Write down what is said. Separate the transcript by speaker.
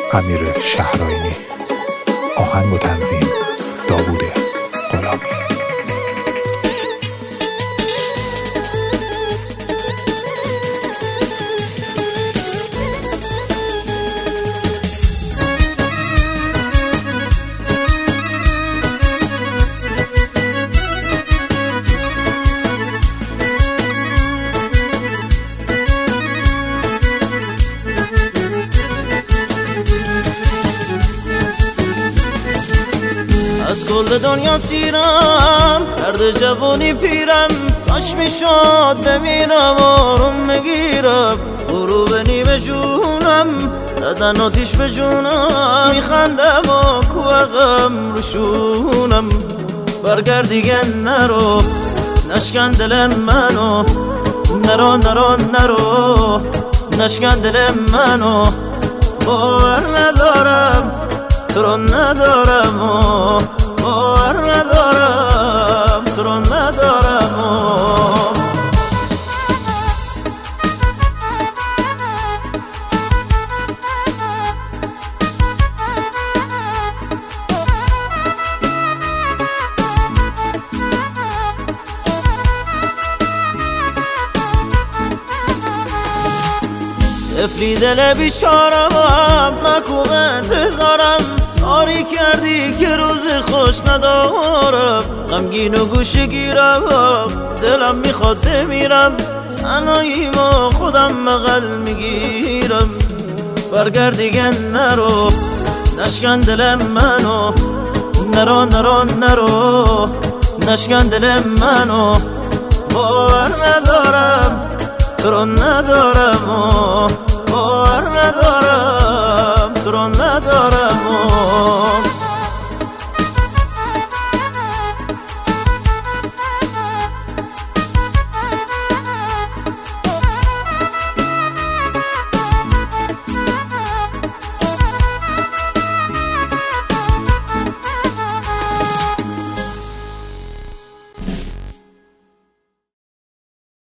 Speaker 1: امیر شهرآیینی. آهنگ و تنظیم داوود غلامی.
Speaker 2: از کل دنیا سیرم، درد جوانی پیرم، کاش میشد بمیرم آروم بگیرم. غروب نیمه جونم، زدن آتیش به جونم، میخندم و کوه غم رو شونم. برگرد دیگه نرو، نشکن دل منو، نرو نرو نرو، نشکن دل منو. باور ندارم تو رو ندارم و باور ندارم تو رو ندارم و طفلی دل بیچارم، مکوب انتظارم، کاری کردی که روز خوش ندارم. غمگین و گوشه گیرم، دلم میخواد بمیرم، تنهاییمو خودم بغل میگیرم. برگرد دیگه نرو، نشکن دل منو، نرو نرو نرو، نشکن دل منو. باور ندارم تو رو ندارم و باور ندارم